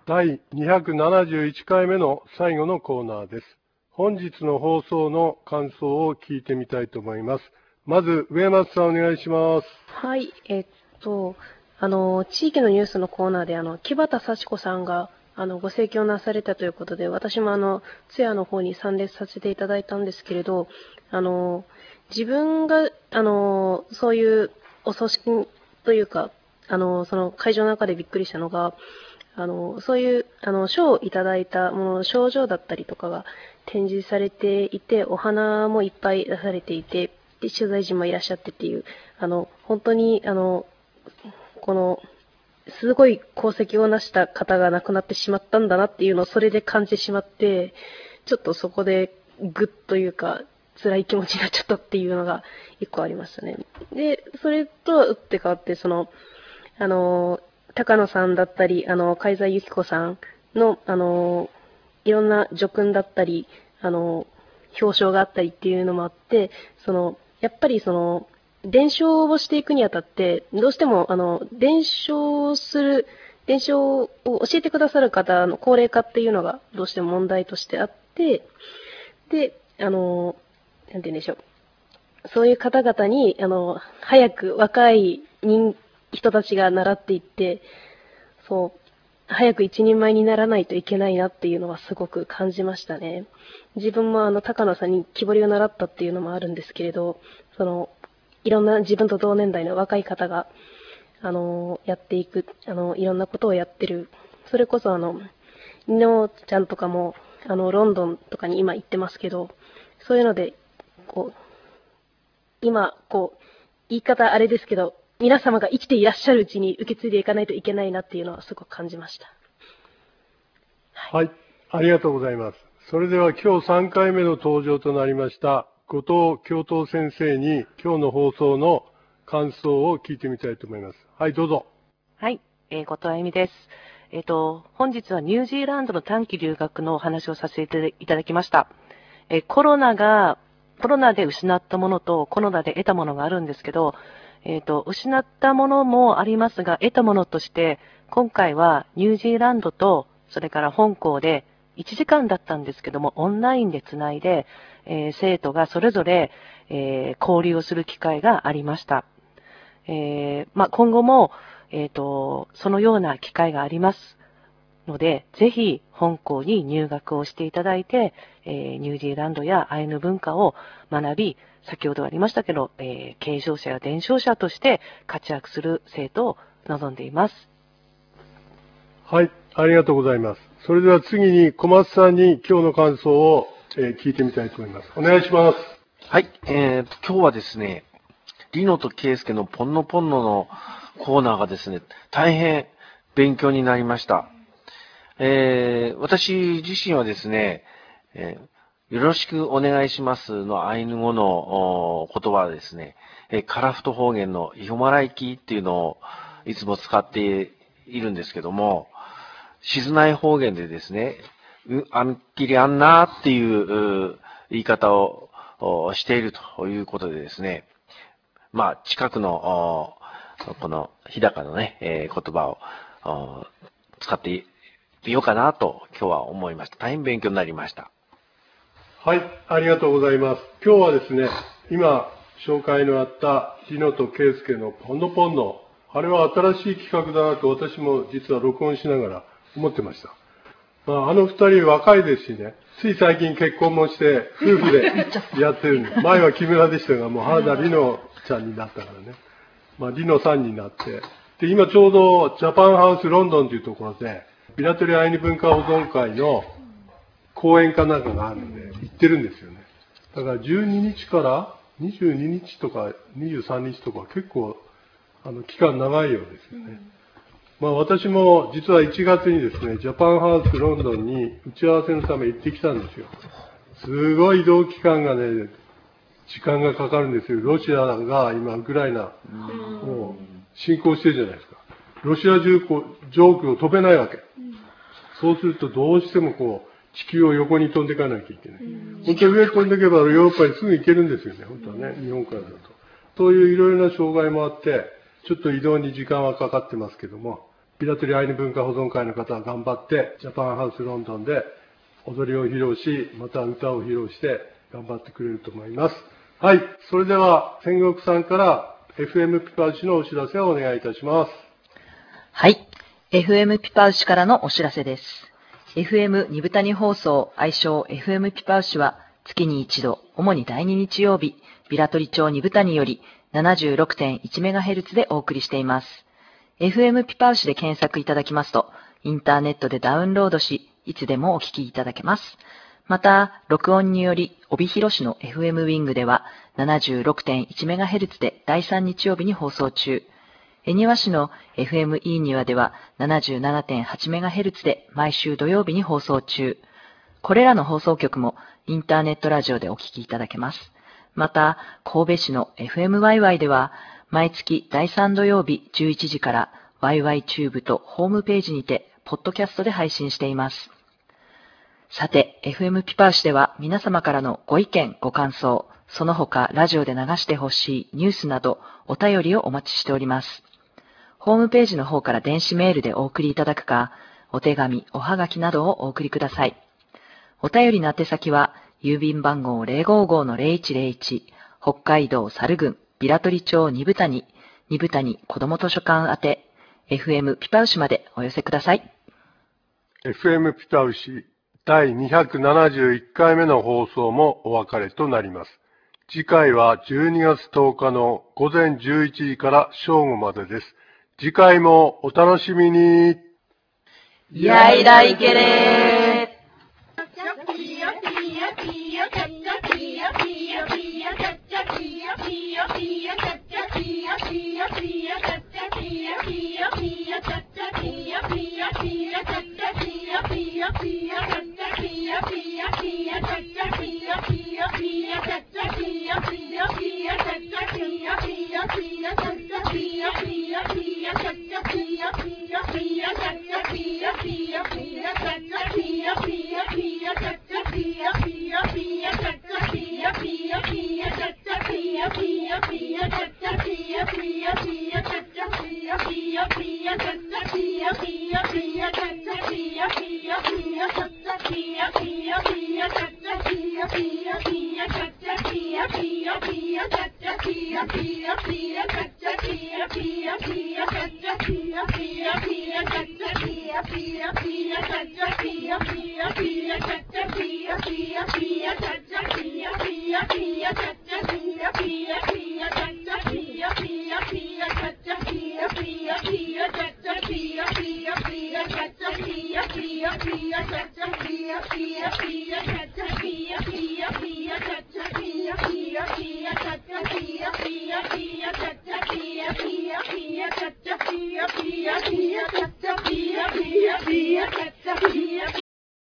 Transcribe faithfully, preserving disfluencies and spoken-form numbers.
だいにひゃくななじゅういっかいめの最後のコーナーです。本日の放送の感想を聞いてみたいと思います。まず、上松さんお願いします。 はい、えっと、あの、地域のニュースのコーナーで、あの、木畑幸子さんが、あの、ご盛況なされたということで、私もあの、通夜の方に参列させていただいたんですけれど、あの、自分が、あの、そういうお葬式というか、あの、その会場の中でびっくりしたのが、あの、そういう、あの、賞をいただいたもの、賞状だったりとかが展示されていて、お花もいっぱい出されていて、で取材陣もいらっしゃってっていう、あの、本当に、あの、この、すごい功績を成した方が亡くなってしまったんだなっていうのをそれで感じてしまって、ちょっとそこでグッというか、辛い気持ちになっちゃったっていうのが一個ありましたね。で、それとは打って変わって、その、あの、高野さんだったり、あの、海西由紀子さんの、あの、いろんな叙勲だったり、あの、表彰があったりっていうのもあって、その、やっぱりその、伝承をしていくにあたって、どうしても、あの、伝承する、伝承を教えてくださる方の高齢化っていうのがどうしても問題としてあって、で、あの、なんて言うんでしょう。そういう方々に、あの、早く若い人、人たちが習っていって、そう、早く一人前にならないといけないなっていうのはすごく感じましたね。自分もあの、高野さんに木彫りを習ったっていうのもあるんですけれど、その、いろんな自分と同年代の若い方が、あの、やっていく、あの、いろんなことをやってる。それこそあの、みのちゃんとかも、あの、ロンドンとかに今行ってますけど、そういうので、こう、今、こう、言い方あれですけど、皆様が生きていらっしゃるうちに受け継いでいかないといけないなっていうのはすごく感じました。 はい、はい、ありがとうございます。それでは今日さんかいめの登場となりました、後藤教頭先生に今日の放送の感想を聞いてみたいと思います。はい、どうぞ。 はい、えー、後藤あゆみです。えっと、本日はニュージーランドの短期留学のお話をさせていただきました。えー、コロナが、コロナで失ったものとコロナで得たものがあるんですけど、えっと、失ったものもありますが、得たものとして、今回はニュージーランドと、それから香港でいちじかんだったんですけども、オンラインでつないで、えー、生徒がそれぞれ、えー、交流をする機会がありました。えーまあ、今後も、えっと、そのような機会がありますので、ぜひ香港に入学をしていただいて、えー、ニュージーランドやアイヌ文化を学び、先ほどありましたけど、えー、継承者や伝承者として活躍する生徒を望んでいます。 はい、ありがとうございます。それでは次に小松さんに今日の感想を、えー、聞いてみたいと思います。お願いします。 はい、えー、今日はですね、リノとケイスケのポンノポンノのコーナーがですね、大変勉強になりました。えー、私自身はですね、えー、よろしくお願いしますのアイヌ語の言葉はですね、えー、カラフト方言のイホマライキっていうのをいつも使っているんですけども、静内方言でですね、あんきりあんなっていう言い方をしているということでですね、まあ、近くの、この日高のね、えー、言葉を使ってみようかなと今日は思いました。大変勉強になりました。 はい、ありがとうございます。今日はですね、今紹介のあったリノとケイスケのポンノポンノ、あれは新しい企画だなと私も実は録音しながら思ってました。まあ、あの二人若いですしね、つい最近結婚もして夫婦でやってるんです。前は木村でしたが、もう原田リノちゃんになったからね。まあ、リノさんになって。で、今ちょうどジャパンハウスロンドンというところで、ビラトリアイヌ文化保存会の講演かなんかがあるんで、行ってるんですよね。だからじゅうににちからにじゅうににちとかにじゅうさんにちとか結構、あの、期間長いようですよね。まあ私も実はいちがつにですね、ジャパンハウスロンドンに打ち合わせのため行ってきたんですよ。すごい移動期間がね、時間がかかるんですよ。ロシアが今ウクライナ、もう侵攻してるじゃないですか。ロシア上空を飛べないわけ。そうするとどうしてもこう、地球を横に飛んでいかなきゃいけない。本当は上飛んでいけばヨーロッパにすぐ行けるんですよね、本当はね、日本からだと。そういういろいろな障害もあって、ちょっと移動に時間はかかってますけども、 ビラトリアイヌ文化保存会の方は頑張って、ジャパンハウスロンドンで踊りを披露し、また歌を披露して頑張ってくれると思います。はい。それでは、千石さんから エフエム ピパウシのお知らせをお願いいたします。 はい。エフエム ピパウシからのお知らせです。エフエム 二部谷放送、愛称 エフエム ピパウシは、月に一度、主にだいに日曜日、ビラトリ町二部谷より ななじゅうろくてんいちメガヘルツ でお送りしています。エフエム ピパウシで検索いただきますと、インターネットでダウンロードし、いつでもお聞きいただけます。また、録音により、帯広市の エフエム ウィングでは ななじゅうろくてんいちメガヘルツ でだいさん日曜日に放送中。恵庭市の エフエム イーニワでは ななじゅうななてんはちメガヘルツ で毎週土曜日に放送中。これらの放送局もインターネットラジオでお聞きいただけます。また、神戸市の エフエムワイワイ では毎月だいさん土曜日じゅういちじから ワイワイ チューブとホームページにてポッドキャストで配信しています。さて、エフエム ピパウシでは皆様からのご意見、ご感想、その他ラジオで流してほしいニュースなどお便りをお待ちしております。ホームページの方から電子メールでお送りいただくか、お手紙、おはがきなどをお送りください。お便りの宛先は、郵便番号 ゼロごーごーのゼロいちゼロいち、北海道猿郡、ビラトリ町二部谷、二部谷子ども図書館宛て、エフエム ピパウシまでお寄せください。 エフエム ピパウシだいにひゃくななじゅういっかいめの放送もお別れとなります。次回はじゅうにがつとおかのごぜんじゅういちじから正午までです。次回もお楽しみに。 やいらいけれー。 Pia, pia, pia, pia, pia, pia, pia, pia, pia, pia, pia,